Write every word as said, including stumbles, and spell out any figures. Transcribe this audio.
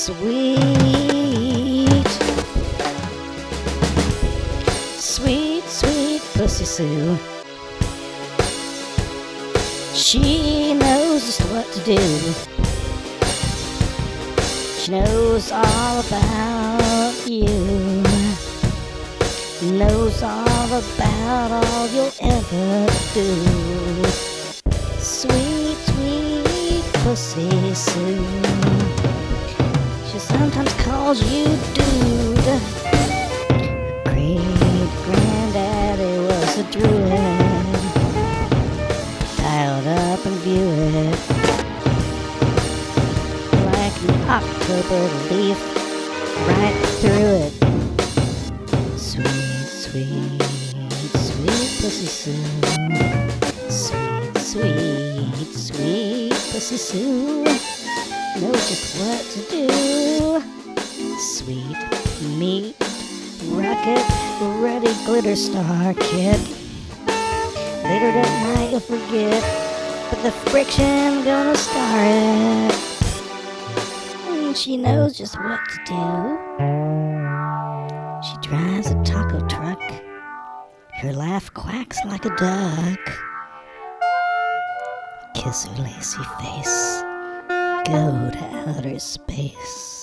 Sweet, sweet, sweet Pussy Sue. She knows just what to do. She knows all about you. Knows all about all you'll ever do. Sweet, sweet Pussy Sue. She sometimes calls you dude. Her great granddaddy was a druid. Dialed up and view it like an October leaf right through it. Sweet, sweet, sweet Pussy Sue. Sweet, sweet, sweet Pussy Sue. Knows just what to do. Sweet meat, rocket, ready glitter star kid. Later that night you'll forget, but the friction gonna scar it. And she knows just what to do. She drives a taco truck. Her laugh quacks like a duck. Kiss her lacy face. Go to outer space.